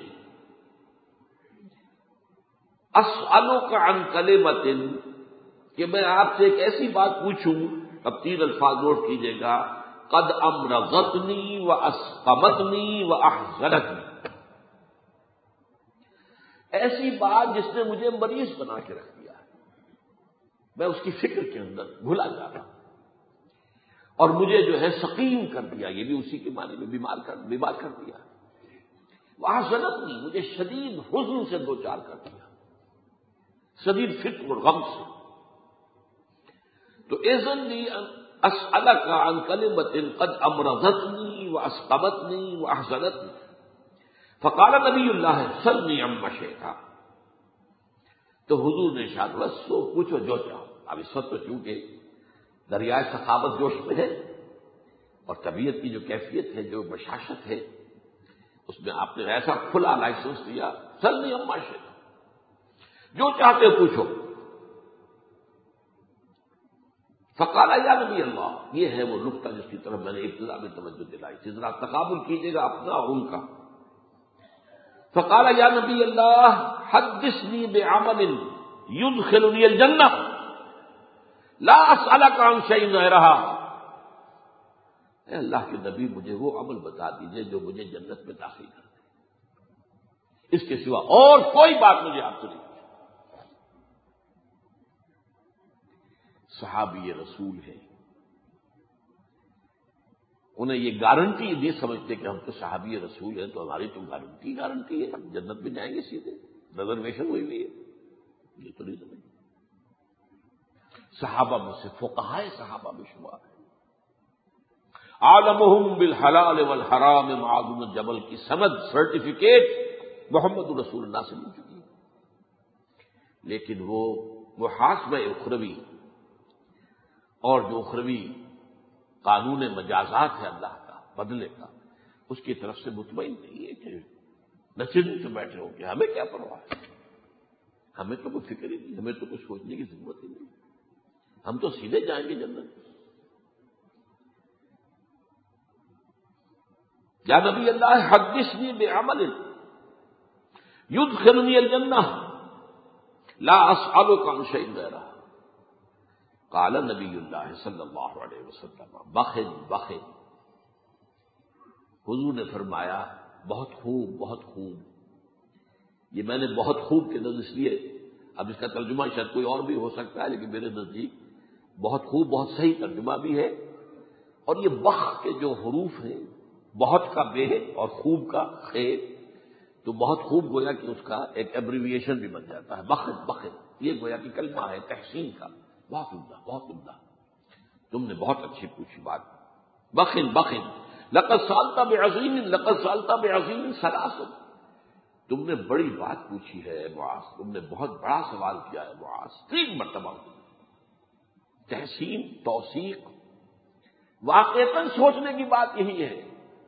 اسألک عن کلمۃ، کہ میں آپ سے ایک ایسی بات پوچھوں، اب 3 الفاظ نوٹ کیجیے گا، قد امرضتنی واسقمتنی واحزنتنی، ایسی بات جس نے مجھے مریض بنا کے رکھ دیا ہے، میں اس کی فکر کے اندر بھلا جا رہا ہوں، اور مجھے جو ہے سقیم کر دیا، یہ بھی اسی کے معنی میں بیمار کر دیا، واحزنتنی، مجھے شدید حزن سے دوچار کر دیا، شدید فکر اور غم سے۔ تو اذن لی اسألک عن کلمۃ قد امرضتنی واسقمتنی واحزنتنی، فقال نبی اللہ سلنی عما شئت، تو حضور نے ارشاد بس سو پوچھو جو چاہو۔ اب اس وقت تو چونکہ دریائے سخاوت جوش میں ہے اور طبیعت کی جو کیفیت ہے، جو بشاشت ہے، اس میں آپ نے ایسا کھلا لائسنس دیا، سلنی عما شئت، جو چاہتے ہو پوچھو۔ فقال یا نبی اللہ، یہ ہے وہ نقطہ جس کی طرف میں نے ابتدا میں توجہ دلائی تھی، ذرا تقابل کیجیے گا اپنا اور ان کا۔ فقال یا نبی اللہ حدثنی بعمل یدخلنی الجنہ لا اسألک عن شیء غیرہا، اے اللہ کے نبی مجھے وہ عمل بتا دیجئے جو مجھے جنت میں داخل کر دے، اس کے سوا اور کوئی بات مجھے آپ سے نہیں۔ صحابی رسول ہے، انہیں یہ گارنٹی نہیں سمجھتے کہ ہم تو صحابی رسول ہیں تو ہماری تو گارنٹی ہے، ہم جنت میں جائیں گے سیدھے، ریزرویشن ہوئی ہوئی ہے، یہ تو نہیں سمجھتے۔ صحابہ میں سے فقہائے صحابہ میں شمار ہے، عالمہم بالحلال والحرام معاذ بن جبل کی سند سرٹیفکیٹ محمد رسول اللہ سے مل چکی ہے، لیکن وہ محاسبہ اخروی اور جو اخروی قانون مجازات ہے اللہ کا بدلے کا، اس کی طرف سے مطمئن نہیں ہے کہ نچن سے بیٹھے ہو کہ ہمیں کیا پرواہ ہے، ہمیں تو کوئی فکر ہی نہیں، ہمیں تو کچھ سوچنے کی ضرورت ہی نہیں، ہم تو سیدھے جائیں گے جنت۔ یا نبی اللہ حدثنی بعمل یدخلنی الجنہ لا اسألک عن شیء غیرہ، قال نبی اللہ صلی اللہ علیہ وسلم بخل بخل، حضور نے فرمایا بہت خوب بہت خوب، یہ میں نے بہت خوب کے نظر اس لیے، اب اس کا ترجمہ شاید کوئی اور بھی ہو سکتا ہے، لیکن میرے نزدیک بہت خوب، بہت صحیح ترجمہ بھی ہے. اور یہ بخ کے جو حروف ہیں، بہت کا بے اور خوب کا خیر، تو بہت خوب گویا کہ اس کا ایک ایبریویشن بھی بن جاتا ہے. بخن بخن یہ گویا کہ کلمہ ہے تحسین کا. بہت عمدہ، بہت عمدہ، تم نے بہت اچھی پوچھی بات. بخن بخن لقد سالتا بعظیم، لقد سالتا بعظیم سلاسل. تم نے بڑی بات پوچھی ہے معاذ، تم نے بہت بڑا سوال کیا ہے معاذ. 3 مرتبہ تحسین، توثیق، واقعتاً سوچنے کی بات یہی ہے.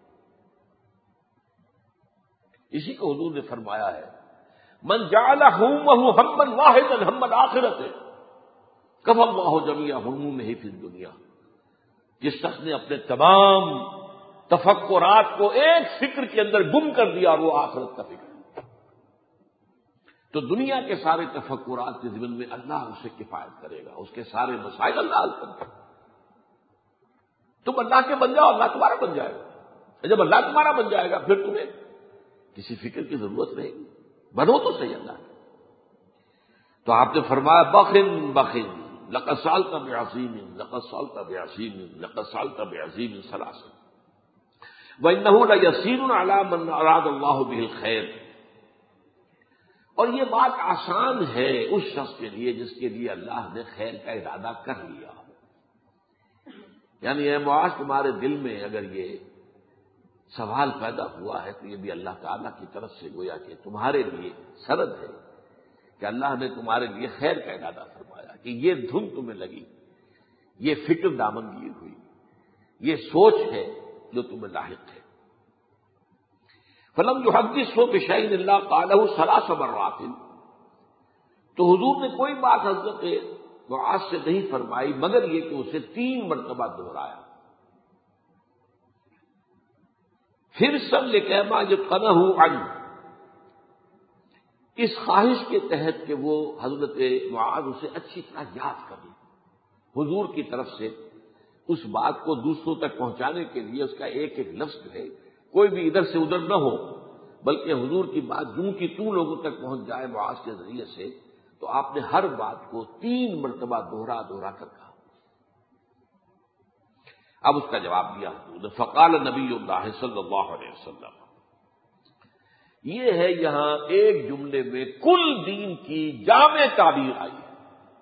اسی کو حضور نے فرمایا ہے من جعل همه ہما واحدا هم الاخرۃ کفى الله جميع همومه فی الدنیا. جس شخص نے اپنے تمام تفکرات کو ایک فکر کے اندر گم کر دیا اور وہ آخرت کا فکر، تو دنیا کے سارے تفکرات کے ضمن میں اللہ اسے کفایت کرے گا، اس کے سارے مسائل اللہ حل کرے گا. تم اللہ کے بن جاؤ، اللہ تمہارا بن جائے گا. جب اللہ تمہارا بن جائے گا پھر تمہیں کسی فکر کی ضرورت رہے گی. بنو تو صحیح اللہ کے. تو آپ نے فرمایا بخن بخن لقد سالت بعظیم، لقد سالت بعظیم، لقد سالت بعظیم سلاسل وانه لیسیر علی من اراد اللہ بہ الخیر. اور یہ بات آسان ہے اس شخص کے لیے جس کے لیے اللہ نے خیر کا ارادہ کر لیا. یعنی اے معاذ، تمہارے دل میں اگر یہ سوال پیدا ہوا ہے تو یہ بھی اللہ تعالیٰ کی طرف سے گویا کہ تمہارے لیے سرد ہے کہ اللہ نے تمہارے لیے خیر کا ارادہ فرمایا، کہ یہ دھن تمہیں لگی، یہ فکر دامنگیر ہوئی، یہ سوچ ہے جو تمہیں لاحق ہے. فلم یحدثہ بشیء الا قالہ 3 مرات. تو حضور نے کوئی بات حضرت معاذ سے نہیں فرمائی مگر یہ کہ اسے 3 مرتبہ دہرایا. پھر سب لکما یتقنہ عنہ، اس خواہش کے تحت کہ وہ حضرت معاذ اسے اچھی طرح یاد کر لیں. حضور کی طرف سے اس بات کو دوسروں تک پہنچانے کے لیے اس کا ایک ایک لفظ جو ہے کوئی بھی ادھر سے ادھر نہ ہو، بلکہ حضور کی بات جوں کی توں لوگوں تک پہنچ جائے معاذ کے ذریعے سے. تو آپ نے ہر بات کو 3 مرتبہ دوہرا دوہرا کر کہا. اب اس کا جواب دیا حضور نے. فقال نبی اللہ صلی اللہ علیہ وسلم. یہ ہے یہاں ایک جملے میں کل دین کی جامع تعبیر آئی ہے.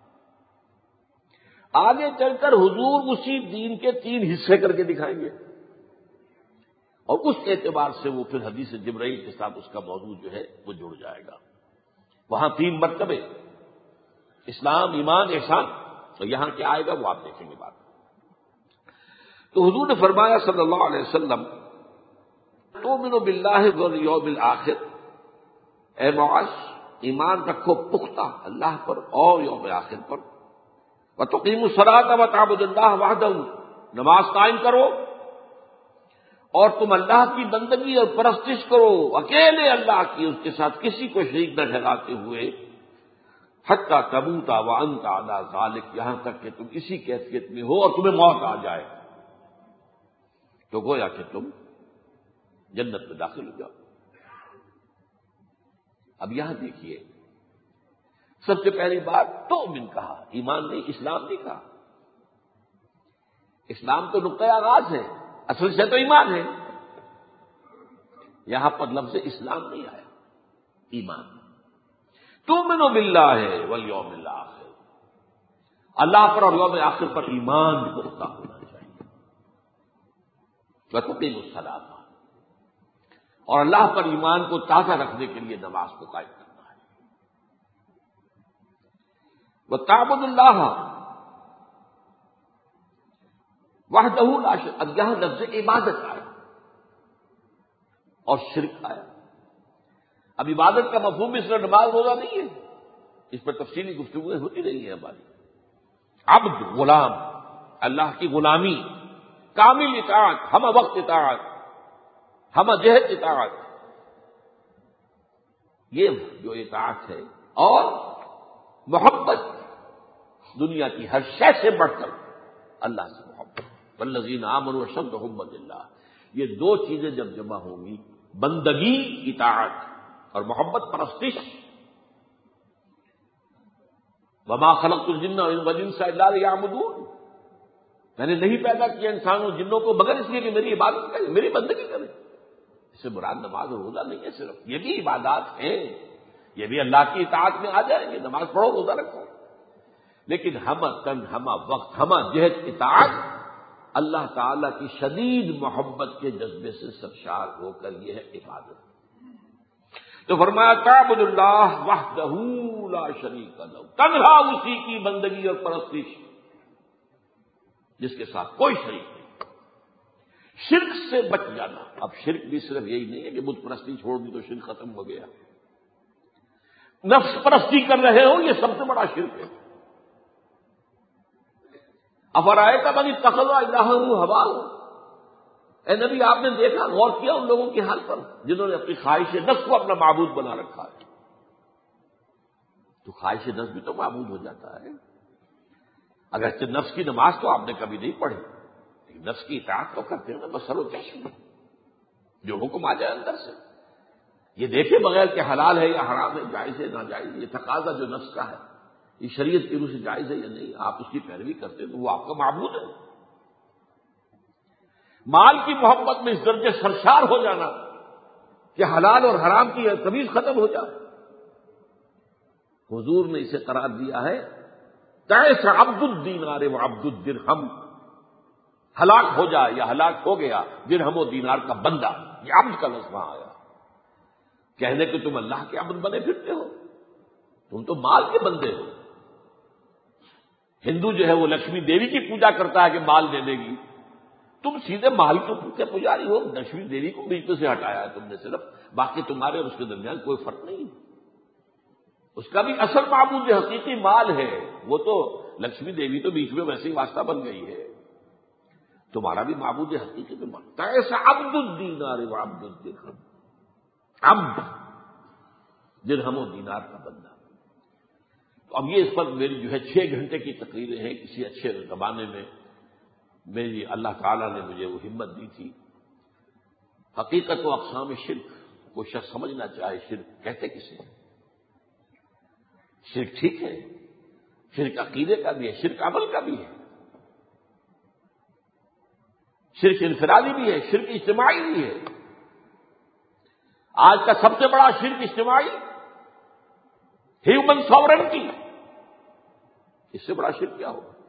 آگے چل کر حضور اسی دین کے 3 حصے کر کے دکھائیں گے، اور اس اعتبار سے وہ پھر حدیث جبرائیل کے ساتھ اس کا موضوع جو ہے وہ جڑ جائے گا. وہاں 3 مرتبے اسلام، ایمان، احسان، تو یہاں کیا آئے گا وہ آپ دیکھیں گے بات. تو حضور نے فرمایا صلی اللہ علیہ وسلم تؤمن باللہ والیوم الآخر. اے معاذ، ایمان رکھو پختہ اللہ پر اور یوم آخر پر. وتقیم الصلاۃ وتعبد اللہ وحدہ، نماز قائم کرو اور تم اللہ کی بندگی اور پرستش کرو اکیلے اللہ کی، اس کے ساتھ کسی کو شریک نہ ٹھہراتے ہوئے. حتی تموت وانت علی ذلک، یہاں تک کہ تم اسی کیفیت میں ہو اور تمہیں موت آ جائے تو گویا کہ تم جنت میں داخل ہو جاؤ. اب یہاں دیکھیے، سب سے پہلی بات تؤمن کہا، ایمان نہیں، اسلام نہیں کہا. اسلام تو نقطۂ آغاز ہے، اصل سے تو ایمان ہے. یہاں پر لفظ اسلام نہیں آیا، ایمان. تؤمن باللہ والیوم الآخر، اللہ پر اور یوم آخر پر ایمان پختہ ہونا چاہیے. وتقیم الصلاۃ، اور اللہ پر ایمان کو تازہ رکھنے کے لیے نماز کو قائم کرنا ہے. وتعبد اللہ وحدہ لا شریک. اب یہاں لفظ عبادت آیا اور شرک آیا. اب عبادت کا مفہوم بھی صرف نماز روزہ نہیں ہے، اس پر تفصیلی گفتگویں ہوتی رہی ہیں ہماری. عبد، غلام، اللہ کی غلامی، کامل اطاعت، ہم وقت اطاعت، ہم جہت اطاعت، یہ جو اطاعت ہے. اور محبت دنیا کی ہر شے سے بڑھ کر اللہ سے محبت. والذین آمنوا اشد حبا للہ، یہ 2 چیزیں جب جمع ہوں گی، بندگی، اطاعت، اور محبت پرستش. وما خلقت الجن والانس الا ليعبدون. میں نے نہیں پیدا کیا انسانوں جنوں کو مگر اس لیے کہ میری عبادت کریں، میری بندگی کریں. اس سے مراد نماز اور روزہ نہیں ہے صرف، یہ بھی عبادات ہیں، یہ بھی اللہ کی اطاعت میں آ جائیں گے. نماز پڑھو، روزہ رکھو، لیکن ہمہ تن ہمہ وقت ہمہ جہت اطاعت اللہ تعالی کی شدید محبت کے جذبے سے سرشار ہو کر یہ ہے عبادت. تو فرمایا تعبد اللہ وحدہ لا شریک لہ، تنہا اسی کی بندگی اور پرستش جس کے ساتھ کوئی شریک نہیں. شرک سے بچ جانا. اب شرک بھی صرف یہی نہیں ہے کہ بت پرستی چھوڑ دی تو شرک ختم ہو گیا. نفس پرستی کر رہے ہو یہ سب سے بڑا شرک ہے. افرائے کا بنی اتخذ الہہ ہواہ. اے نبی آپ نے دیکھا، غور کیا ان لوگوں کے حال پر جنہوں نے اپنی خواہش نفس کو اپنا معبود بنا رکھا ہے. تو خواہش نفس بھی تو معبود ہو جاتا ہے. اگرچہ نفس کی نماز تو آپ نے کبھی نہیں پڑھی، لیکن نفس کی اطاعت تو کرتے ہیں نا بسر و چشم، جو حکم آ جائے اندر سے. یہ دیکھے بغیر کہ حلال ہے یا حرام ہے، جائز ہے ناجائز، یہ تقاضا جو نفس کا ہے یہ شریعت کی روح سے جائز ہے یا نہیں، آپ اس کی پیروی کرتے ہیں تو وہ آپ کا معبود ہے. مال کی محبت میں اس درجے سرشار ہو جانا کہ حلال اور حرام کی تمیز ختم ہو جائے. حضور نے اسے قرار دیا ہے تعس عبد الدینار و عبد الدرہم. ہلاک ہو جائے یا ہلاک ہو گیا درہم و دینار کا بندہ. یہ عبد کا لفظ وہاں آیا کہنے کہ تم اللہ کے عبد بنے پھرتے ہو، تم تو مال کے بندے ہو. ہندو جو ہے وہ لکشمی دیوی کی پوجا کرتا ہے کہ مال دے دے گی، تم سیدھے مال کے پجاری ہو. لکشمی دیوی کو بیچ میں سے ہٹایا ہے تم نے صرف، باقی تمہارے اور اس کے درمیان کوئی فرق نہیں. اس کا بھی اصل معبود جو حقیقی مال ہے وہ تو لکشمی دیوی تو بیچ میں ویسے ہی واسطہ بن گئی ہے. تمہارا بھی معبود حقیقی تو مانتا ہے. ایسا عبد الدینار و عبد الدرہم، عبد درہم و دینار کا بندہ. تو اب یہ اس پر میری جو ہے 6 گھنٹے کی تقریریں ہیں. کسی اچھے زمانے میں میری اللہ تعالیٰ نے مجھے وہ ہمت دی تھی. حقیقت و اقسام شرک کو شخص سمجھنا چاہے شرک کہتے کسے ہیں. شرک ٹھیک ہے، شرک عقیدے کا بھی ہے، شرک عمل کا بھی ہے، شرک انفرادی بھی ہے، شرک اجتماعی بھی ہے. آج کا سب سے بڑا شرک اجتماعی، ہیومن ساورنٹی. اس سے بڑا شرک کیا ہوگا؟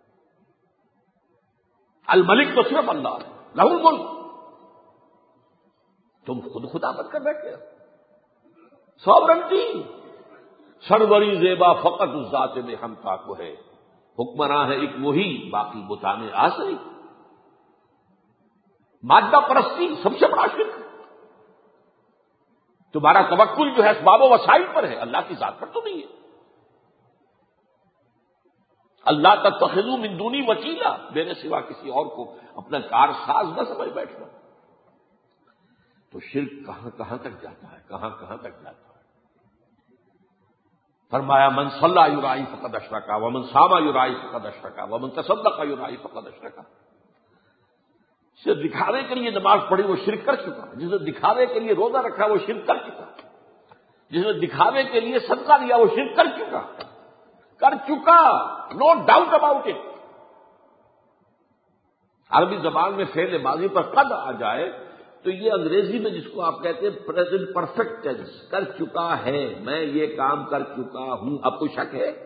الملک تو صرف اللہ ہے، لہ الملک. تم خود خدا بن کر بیٹھے ہو. ساورنٹی سربری زیبا فقط اس ذات میں ہم کا کو ہے، حکمراں ہے ایک وہی باقی بتانے آسری. مادہ پرستی سب سے بڑا شرک. تمہارا توکل جو ہے اسباب و وسائل پر ہے، اللہ کی ذات پر تو نہیں ہے. اللہ تتخذوا من دونی وکیلا، میرے سوا کسی اور کو اپنا کار ساز نہ سمجھ بیٹھنا. تو شرک کہاں کہاں تک جاتا ہے، کہاں کہاں تک جاتا ہے. فرمایا من صلی یرائی فقد اشرک ومن صام یرائی فقد اشرک ومن تصدق یرائی فقد اشرک. صرف دکھاوے کے لیے نماز پڑھی وہ شرک کر چکا. جس نے دکھاوے کے لیے روزہ رکھا وہ شرک کر چکا. جس نے دکھاوے کے لیے صدقہ دیا وہ شرک کر چکا. No doubt about it. عربی زبان میں فعل ماضی پر قد آ جائے تو یہ انگریزی میں جس کو آپ کہتے ہیں پریزنٹ پرفیکٹ ٹینس، کر چکا ہے، میں یہ کام کر چکا ہوں. اب کوئی شک ہے؟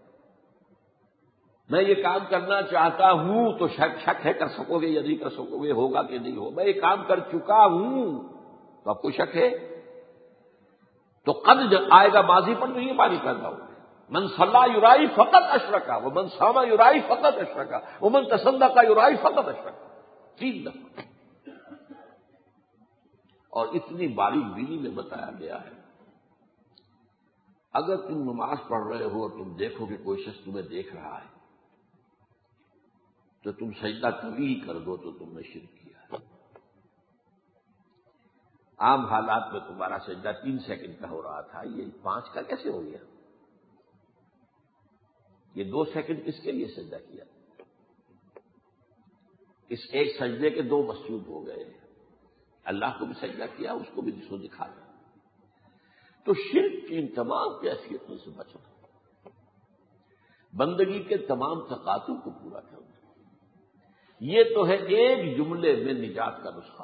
میں یہ کام کرنا چاہتا ہوں تو شک ہے کر سکو گے یا نہیں کر سکو گے، ہوگا کہ نہیں ہوگا. میں یہ کام کر چکا ہوں تو اب کوئی شک ہے؟ تو قد جب آئے گا ماضی پر تو یہ معنی کرنا ہوگا من صلی یرائی فقط اشرکا ومن صام یرائی فقط اشرکا ومن تصدق یرائی فقط اشرکا. 3 دفعہ. اور اتنی باریک بینی میں بتایا گیا ہے. اگر تم نماز پڑھ رہے ہو اور تم دیکھو کہ کوئی شخص تمہیں دیکھ رہا ہے تو تم سجدہ طویل کر دو تو تم نے شرک کیا ہے. عام حالات میں تمہارا سجدہ 3 سیکنڈ کا ہو رہا تھا، یہ 5 کا کیسے ہو گیا؟ یہ 2 سیکنڈ کس کے لیے سجدہ کیا؟ اس ایک سجدے کے 2 مسجود ہو گئے. اللہ کو بھی سجدہ کیا، اس کو بھی جس کو دکھا دیا. تو شرک کی ان تمام کیفیتوں سے بچنا، بندگی کے تمام تقاضوں کو پورا کرنا، یہ تو ہے ایک جملے میں نجات کا نسخہ۔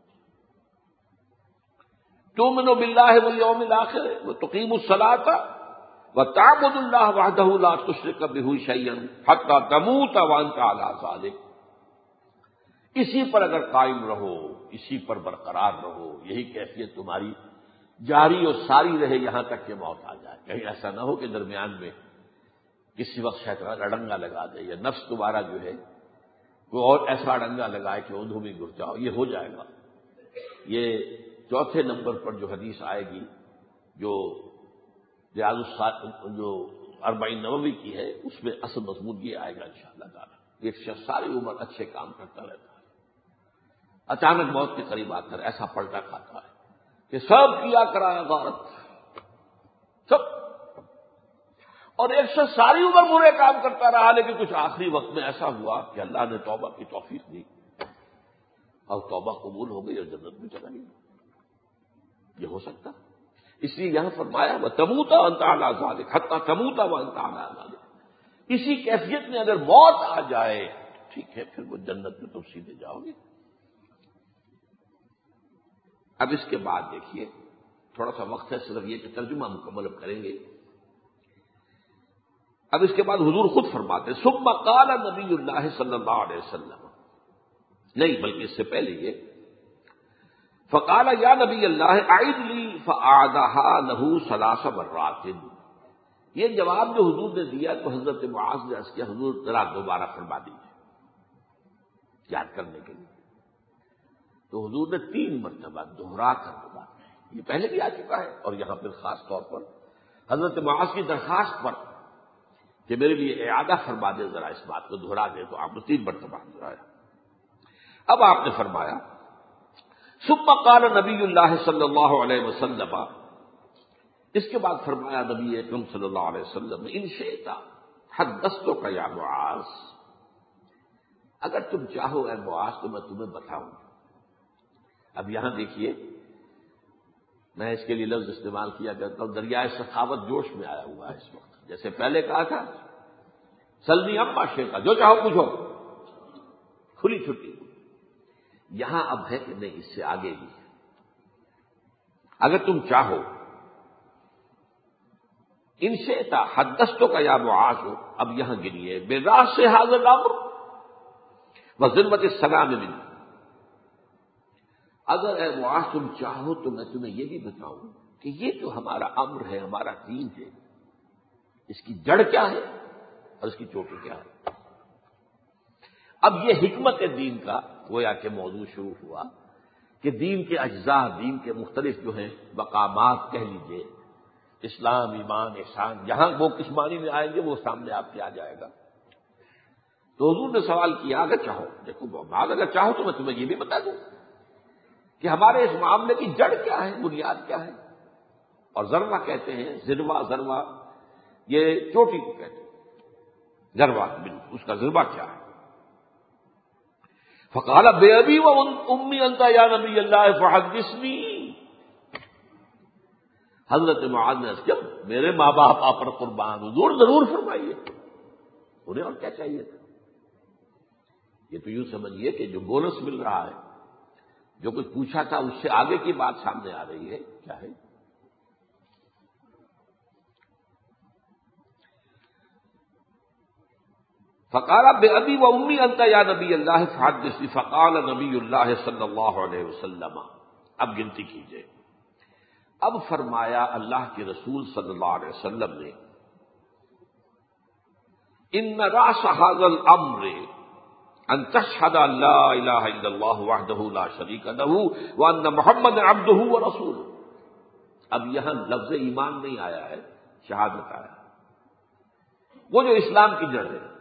تؤمنوا باللہ والیوم الآخر وتقیموا الصلاۃ وتعبدوا اللہ وحدہ لا تشرک بہ شیئا حتی تموت وانت علی ذلک۔ اسی پر اگر قائم رہو، اسی پر برقرار رہو، یہی کیفیت تمہاری جاری اور ساری رہے یہاں تک کہ موت آ جائے۔ کہیں ایسا نہ ہو کہ درمیان میں کسی وقت شیطان اڑنگا لگا دے، یا نفس تمہارا جو ہے کوئی اور ایسا اڑنگا لگائے کہ اندھوں میں گر جاؤ، یہ ہو جائے گا۔ یہ چوتھے نمبر پر جو حدیث آئے گی، جو جو 40 نووی کی ہے، اس میں اصل مضمون یہ آئے گا انشاءاللہ تعالی۔ ایک شخص ساری عمر اچھے کام کرتا رہتا ہے، اچانک موت کے قریب آ کر ایسا پلٹا کھاتا ہے کہ سب کیا کرایا غارت سب، اور ایک شخص ساری عمر برے کام کرتا رہا، لیکن کچھ آخری وقت میں ایسا ہوا کہ اللہ نے توبہ کی توفیق دی اور توبہ قبول ہو گئی اور جنت میں چلا گیا۔ یہ ہو سکتا، اس لیے یہاں فرمایا وَتَمُوتَ وَأَنْتَ عَلَىٰ ذَلِكَ حَتَّىٰ تَمُوتَ وَأَنْتَ عَلَىٰ ذَلِكَ۔ اسی کیفیت میں اگر موت آ جائے ٹھیک ہے، پھر وہ جنت میں تم سیدھے جاؤ گے۔ اب اس کے بعد دیکھیے، تھوڑا سا وقت ہے صرف یہ کہ ترجمہ مکمل اب کریں گے۔ اب اس کے بعد حضور خود فرماتے ثم قال نبی اللہ صلی اللہ علیہ وسلم، نہیں بلکہ اس سے پہلے یہ فقال یا نبی اللہ اعد لی فاعادها له 3 مرات۔ یہ جواب جو حضور نے دیا تو حضرت معاذ نے عرض کیا حضور ذرا دوبارہ فرما دیجیے یاد کرنے کے لیے۔ تو حضور نے 3 مرتبہ دوہرا کر بات کی، یہ پہلے بھی آ چکا ہے، اور یہاں پھر خاص طور پر حضرت معاذ کی درخواست پر کہ میرے لیے اعادہ فرما دے، ذرا اس بات کو دہرا دے، تو آپ نے 3 مرتبہ دہرایا۔ اب آپ نے فرمایا ثم قال نبی اللہ صلی اللہ علیہ وسلم، اس کے بعد فرمایا نبی اکرم صلی اللہ علیہ وسلم ان شئت حدثتک یا معاذ، اگر تم چاہو اے معاذ تو میں تمہیں بتاؤں۔ اب یہاں دیکھیے، میں اس کے لیے لفظ استعمال کیا کرتا ہوں، دریائے سخاوت جوش میں آیا ہوا ہے اس وقت۔ جیسے پہلے کہا تھا سلنی اما شئت، جو چاہو پوچھو، کھلی چھٹی، یہاں اب ہے کہ نہیں، اس سے آگے ہی ہے، اگر تم چاہو ان شئت حدثتک یا معاذ، اب یہاں گنیے براس ھذا الامر وذمۃ السلام منہ، اگر اے معاذ تم چاہو تو میں تمہیں یہ بھی بتاؤں کہ یہ جو ہمارا امر ہے، ہمارا دین ہے، اس کی جڑ کیا ہے اور اس کی چوٹی کیا ہے۔ اب یہ حکمت دین کا گویا کہ موضوع شروع ہوا کہ دین کے اجزاء، دین کے مختلف جو ہیں مقامات کہہ لیجئے، اسلام، ایمان، احسان، جہاں وہ کس معنی میں آئیں گے وہ سامنے آپ کے آ جائے گا۔ تو حضور نے سوال کیا اگر چاہو، دیکھو بعد اگر چاہو تو میں تمہیں یہ بھی بتا دوں کہ ہمارے اس معاملے کی جڑ کیا ہے، بنیاد کیا ہے، اور ذروہ کہتے ہیں، ذروہ یہ چوٹی کو کہتے ہیں، ذروہ اس کا ذروہ کیا ہے۔ فقال بے ابی و امی انت یا نبی اللہ فحدثنی، حضرت معاذ نے کیا میرے ماں باپ آپ پر قربان، حضور ضرور فرمائیے، انہیں اور کیا چاہیے تھا۔ یہ تو یوں سمجھیے کہ جو بونس مل رہا ہے، جو کچھ پوچھا تھا اس سے آگے کی بات سامنے آ رہی ہے، کیا ہے؟ فقال بأبی و امی انت یا نبی اللہ فحدثنی، فقال نبی اللہ صلی اللہ علیہ وسلم، اب گنتی کیجئے، اب فرمایا اللہ کے رسول صلی اللہ علیہ وسلم نے ان راس ھذا الامر ان تشهد ان لا الہ الا اللہ وحدہ لا شریک لہ وان محمد عبدہ ورسولہ۔ اب یہاں لفظ ایمان نہیں آیا ہے، شہادت آیا، وہ جو اسلام کی جڑ ہے۔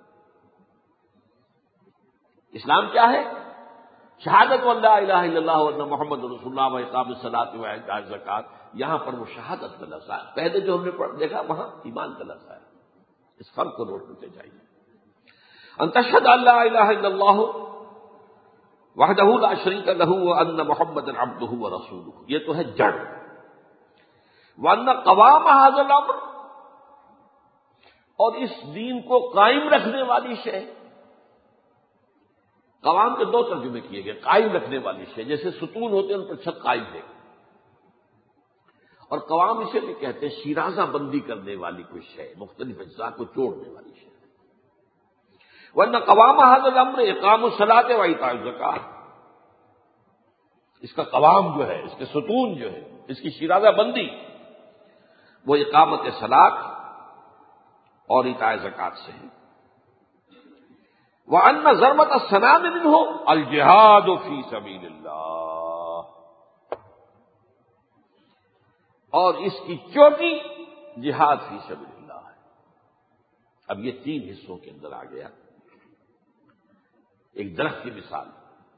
اسلام کیا ہے؟ شہادت و لا الہ الا اللہ وان محمد رسول اللہ و اقام الصلاۃ و ایتاء الزکوٰۃ، یہاں پر وہ شہادت کا لفظ آیا، پہلے جو ہم نے دیکھا وہاں ایمان کا لفظ آیا۔ اس فرق کو نوٹ کرتے جائیے، ان تشهد ان لا الہ الا اللہ وحدہ لا شریک لہ وان محمد عبدہ ورسولہ، یہ تو ہے جڑ۔ وَأَنَّ قَوَامَ هَذَا الْأَمْرِ، اور اس دین کو قائم رکھنے والی شے. قوام کے دو ترجمے کیے گئے، قائم رکھنے والی شے، جیسے ستون ہوتے ہیں ان پر چھت قائم ہے، اور قوام اسے بھی کہتے ہیں شیرازہ بندی کرنے والی کوئی شے، مختلف اجزاء کو جوڑنے والی شے. وَأَنَّ قَوَامَ هَذَا الْأَمْرِ إِقَامُ الصَّلَاةِ وَإِيتَاءُ الزَّكَاةِ، اس کا قوام جو ہے، اس کے ستون جو ہے، اس کی شیرازہ بندی، وہ اقامت صلاۃ اور ایتاء زکوٰۃ سے ہے. وَأَنَّ ضَرْبَةَ السَّنَامِ مِنْهُ الْجِهَادُ فِي سَبِيلِ اللَّهِ، اور اس کی چوٹی جہاد فی سبیل اللہ ہے. اب یہ تین حصوں کے اندر آ گیا. ایک درخت کی مثال،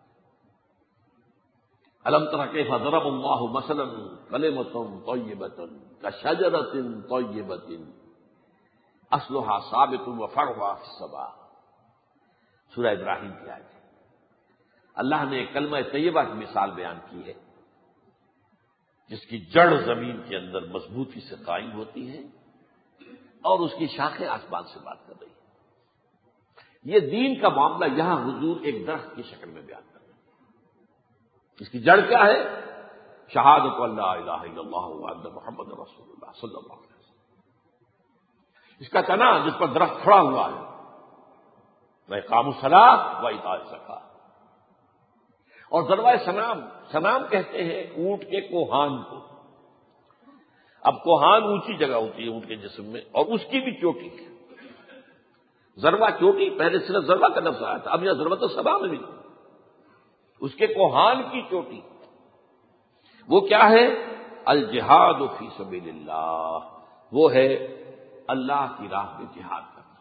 الم تر کیف ضرب اللہ مثلا کلمۃ طیبۃ کشجرۃ طیبۃ اصلها ثابت وفرعها فی السماء. سورہ ابراہیم کی آیت ہے. اللہ نے ایک کلمہ طیبہ کی مثال بیان کی ہے جس کی جڑ زمین کے اندر مضبوطی سے قائم ہوتی ہے اور اس کی شاخیں آسمان سے بات کر رہی ہیں. یہ دین کا معاملہ یہاں حضور ایک درخت کی شکل میں بیان کر رہے ہیں. اس کی جڑ کیا ہے؟ شہادت اللہ الہ الا اللہ وان محمد رسول اللہ صلی اللہ علیہ وسلم. اس کا تنا جس پر درخت کھڑا ہوا ہے، وَإِقَامُ الصَّلَاةِ وَإِيتَاءُ الزَّكَاةِ. اور ذروۂ سنام، سنام کہتے ہیں اونٹ کے کوہان کو. اب کوہان اونچی جگہ ہوتی ہے اونٹ کے جسم میں، اور اس کی بھی چوٹی. ذروہ چوٹی، پہلے صرف ذروہ کا لفظ آیا تھا، اب یہاں ضربۃ السبا میں بھی اس کے کوہان کی چوٹی. وہ کیا ہے؟ الجہاد فی سبیل اللہ، وہ ہے اللہ کی راہ میں جہاد کرنا.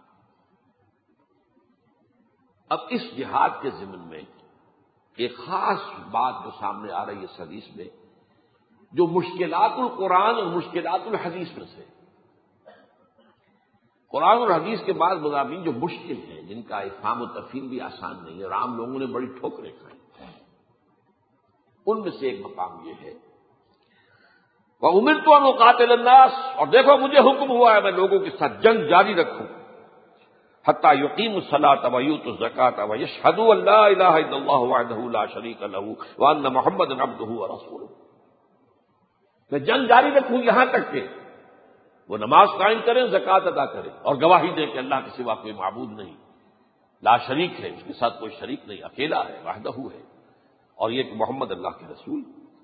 اب اس جہاد کے ضمن میں ایک خاص بات جو سامنے آ رہی ہے اس حدیث میں، جو مشکلات القرآن اور مشکلات الحدیث میں سے. قرآن اور حدیث کے بعد مضامین جو مشکل ہیں، جن کا افہام و تفہیم بھی آسان نہیں ہے اور عام لوگوں نے بڑی ٹھوکریں کھائی، ان میں سے ایک مقام یہ ہے وَأُمِرْتُ أَنْ أُقَاتِلَ النَّاسَ، اور دیکھو مجھے حکم ہوا ہے میں لوگوں کے ساتھ جنگ جاری رکھوں، حتیٰ یقیموا الصلاۃ ویؤتوا الزکاۃ ویشہدوا ان لا الہ الا اللہ وحدہ لا شریک لہ وان محمدا عبدہ ورسولہ. میں جنگ جاری رکھوں یہاں تک کہ وہ نماز قائم کریں، زکوٰۃ ادا کریں، اور گواہی دیں کہ اللہ کے سوا کوئی معبود نہیں، لا شریک ہے، اس کے ساتھ کوئی شریک نہیں، اکیلا ہے، وحدہ ہے، اور یہ کہ محمد اللہ کے رسول.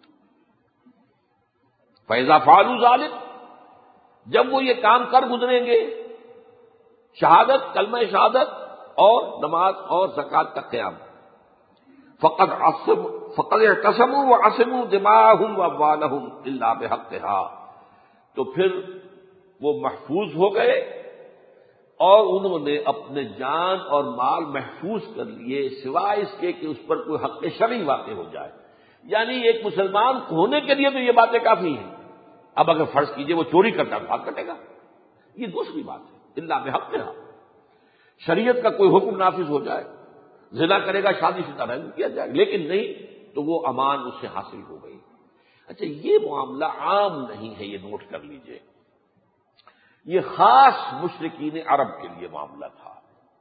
فَإِذَا فَعَلُوا ذَلِكَ، جب وہ یہ کام کر گزریں گے، شہادت، کلمہ شہادت اور نماز اور زکوٰۃ کا قیام، فقد اعتصموا وعصموا دماءهم واموالهم الا بحقها، تو پھر وہ محفوظ ہو گئے اور انہوں نے اپنے جان اور مال محفوظ کر لیے سوائے اس کے کہ اس پر کوئی حق شرعی واقع ہو جائے. یعنی ایک مسلمان ہونے کے لیے تو یہ باتیں کافی ہیں. اب اگر فرض کیجئے وہ چوری کرتا ہے، بھاگ کٹے گا، یہ دوسری بات ہے. الا بحقها، شریعت کا کوئی حکم نافذ ہو جائے، زنا کرے گا شادی شدہ رحم کیا جائے، لیکن نہیں تو وہ امان اس سے حاصل ہو گئی. اچھا، یہ معاملہ عام نہیں ہے، یہ نوٹ کر لیجئے. یہ خاص مشرکین عرب کے لیے معاملہ تھا.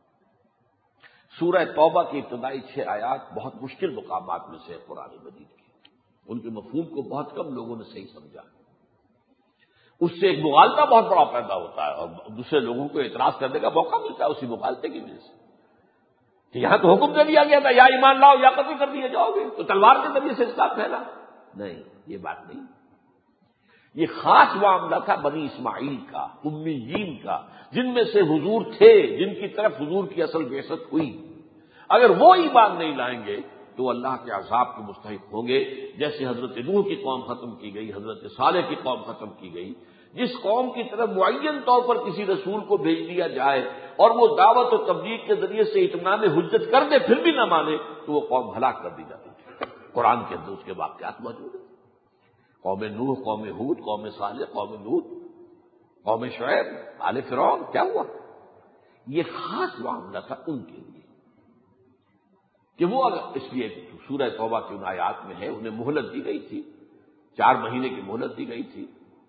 سورہ توبہ کی ابتدائی 6 آیات بہت مشکل مقامات میں سے قرآن مجید کی. ان کے مفہوم کو بہت کم لوگوں نے صحیح سمجھا. اس سے ایک مغالطہ بہت بڑا پیدا ہوتا ہے اور دوسرے لوگوں کو اعتراض کرنے کا موقع ملتا ہے اسی مغالطے کی وجہ سے کہ یہاں تو حکم دے دیا گیا تھا یا ایمان لاؤ یا قتل کر دیے جاؤ گے، تو تلوار کے ذریعے سے اسلام پھیلا. نہیں، یہ بات نہیں. یہ خاص معاملہ تھا بنی اسماعیل کا، امیین کا، جن میں سے حضور تھے، جن کی طرف حضور کی اصل بعثت ہوئی. اگر وہ ایمان نہیں لائیں گے تو اللہ کے عذاب کے مستحق ہوں گے، جیسے حضرت نوح کی قوم ختم کی گئی، حضرت صالح کی قوم ختم کی گئی. جس قوم کی طرف معین طور پر کسی رسول کو بھیج دیا جائے اور وہ دعوت و تبلیغ کے ذریعے سے اتمام حجت کر دے پھر بھی نہ مانے تو وہ قوم ہلاک کر دی جاتی تھی. قرآن کے اندر اس کے واقعات موجود ہیں. قوم نوح، قوم ہود، قوم صالح، قوم لوط، قوم شعیب، آل فرعون، کیا ہوا؟ یہ خاص معاملہ تھا ان کے لیے کہ وہ اگر، اس لیے سورہ توبہ کی ان آیات میں ہے انہیں مہلت دی گئی تھی، 4 مہینے کی مہلت دی گئی تھی.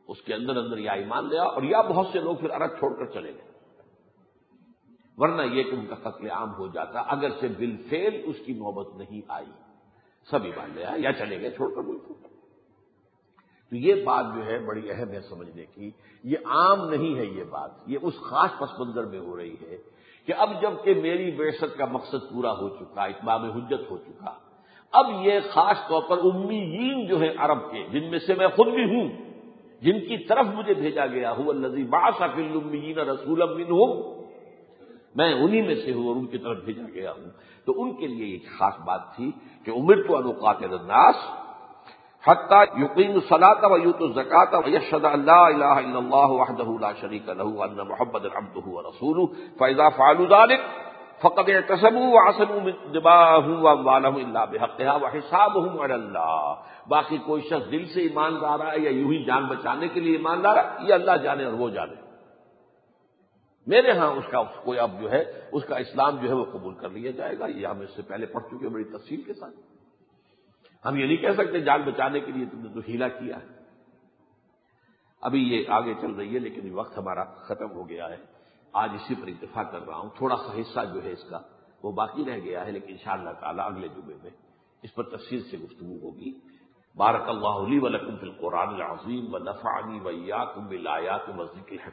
اس کے اندر اندر یا ایمان لیا اور یا بہت سے لوگ پھر عرب چھوڑ کر چلے گئے، ورنہ یہ کہ ان کا قتل عام ہو جاتا اگرچہ بالفعل اس کی نوبت نہیں آئی، سب ایمان لیا یا چلے گئے چھوڑ کر ملک کو۔ تو یہ بات جو ہے بڑی اہم ہے سمجھنے کی، یہ عام نہیں ہے، یہ بات یہ اس خاص پس منظر میں ہو رہی ہے کہ اب جب کہ میری بعثت کا مقصد پورا ہو چکا، اتمام حجت ہو چکا، اب یہ خاص طور پر امیین جو ہیں عرب کے، جن میں سے میں خود بھی ہوں، جن کی طرف مجھے بھیجا گیا هو الذی بعث فی الامیین رسولا منہم، میں انہی میں سے ہوں اور ان کی طرف بھیجا گیا ہوں، تو ان کے لیے ایک خاص بات تھی کہ امرت ان اقاتل الناس حتی یقیموا الصلاة ویؤتوا الزکاة ویشهدوا ان لا الہ الا اللہ وحدہ لا شریک لہ وان محمدا عبدہ ورسولہ فاذا فعلوا ذلک فقد اعتصموا وعصموا دماءهم واموالهم الا بحقها وحسابهم علی اللہ۔ باقی کوئی شخص دل سے ایمان لا رہا ہے یا یوں ہی جان بچانے کے لیے ایمان لا رہا ہے، یہ اللہ جانے اور وہ جانے، میرے ہاں اس کا کوئی اب جو ہے اس کا اسلام جو ہے وہ قبول کر لیا جائے گا۔ یہ ہم اس سے پہلے پڑھ چکے بڑی تفصیل کے ساتھ۔ ہم یہ نہیں کہہ سکتے جان بچانے کے لیے تم نے تو ہیلا کیا ہے۔ ابھی یہ آگے چل رہی ہے لیکن وقت ہمارا ختم ہو گیا ہے، آج اسی پر اتفاق کر رہا ہوں۔ تھوڑا سا حصہ جو ہے اس کا وہ باقی رہ گیا ہے، لیکن انشاءاللہ تعالی اگلے جمعے میں اس پر تفصیل سے گفتگو ہوگی۔ بارک اللہ لی ولکم فی القرآن العظیم ونفعنی وإیاکم بالآیات والذکر الحکیم۔